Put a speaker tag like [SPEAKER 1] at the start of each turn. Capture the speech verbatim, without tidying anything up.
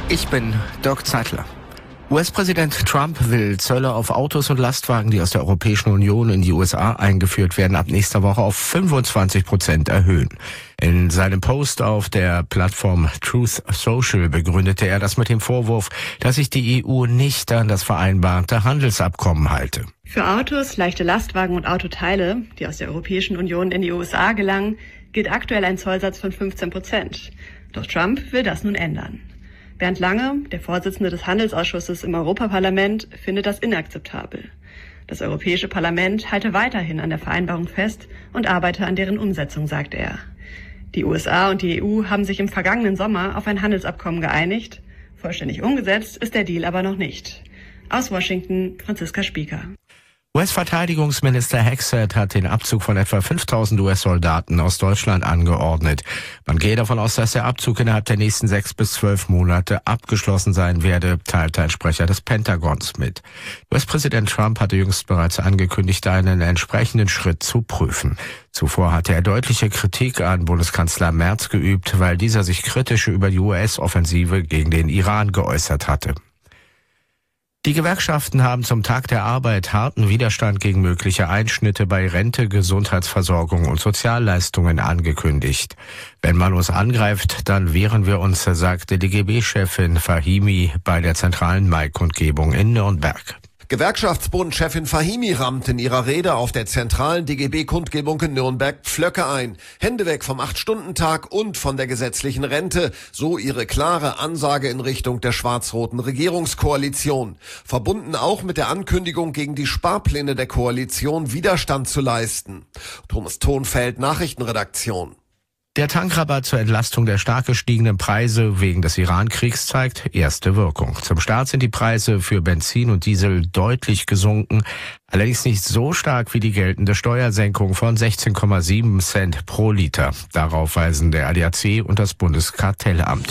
[SPEAKER 1] Ich bin Dirk Zeitler. U S-Präsident Trump will Zölle auf Autos und Lastwagen, die aus der Europäischen Union in die U S A eingeführt werden, ab nächster Woche auf fünfundzwanzig Prozent erhöhen. In seinem Post auf der Plattform Truth Social begründete er das mit dem Vorwurf, dass sich die E U nicht an das vereinbarte Handelsabkommen halte.
[SPEAKER 2] Für Autos, leichte Lastwagen und Autoteile, die aus der Europäischen Union in die U S A gelangen, gilt aktuell ein Zollsatz von fünfzehn Prozent. Doch Trump will das nun ändern. Bernd Lange, der Vorsitzende des Handelsausschusses im Europaparlament, findet das inakzeptabel. Das Europäische Parlament halte weiterhin an der Vereinbarung fest und arbeite an deren Umsetzung, sagt er. Die U S A und die E U haben sich im vergangenen Sommer auf ein Handelsabkommen geeinigt. Vollständig umgesetzt ist der Deal aber noch nicht. Aus Washington, Franziska Spieker.
[SPEAKER 1] U S-Verteidigungsminister Hexet hat den Abzug von etwa fünftausend U S-Soldaten aus Deutschland angeordnet. Man gehe davon aus, dass der Abzug innerhalb der nächsten sechs bis zwölf Monate abgeschlossen sein werde, teilte ein Sprecher des Pentagons mit. U S-Präsident Trump hatte jüngst bereits angekündigt, einen entsprechenden Schritt zu prüfen. Zuvor hatte er deutliche Kritik an Bundeskanzler Merz geübt, weil dieser sich kritisch über die U S-Offensive gegen den Iran geäußert hatte. Die Gewerkschaften haben zum Tag der Arbeit harten Widerstand gegen mögliche Einschnitte bei Rente, Gesundheitsversorgung und Sozialleistungen angekündigt. Wenn man uns angreift, dann wehren wir uns, sagte D G B-Chefin Fahimi bei der zentralen Mai-Kundgebung in Nürnberg.
[SPEAKER 3] Gewerkschaftsbund-Chefin Fahimi rammt in ihrer Rede auf der zentralen D G B-Kundgebung in Nürnberg Pflöcke ein. Hände weg vom acht-Stunden-Tag und von der gesetzlichen Rente. So ihre klare Ansage in Richtung der schwarz-roten Regierungskoalition. Verbunden auch mit der Ankündigung, gegen die Sparpläne der Koalition Widerstand zu leisten. Thomas Thonfeld, Nachrichtenredaktion.
[SPEAKER 1] Der Tankrabatt zur Entlastung der stark gestiegenen Preise wegen des Iran-Kriegs zeigt erste Wirkung. Zum Start sind die Preise für Benzin und Diesel deutlich gesunken, allerdings nicht so stark wie die geltende Steuersenkung von sechzehn Komma sieben Cent pro Liter. Darauf weisen der A D A C und das Bundeskartellamt.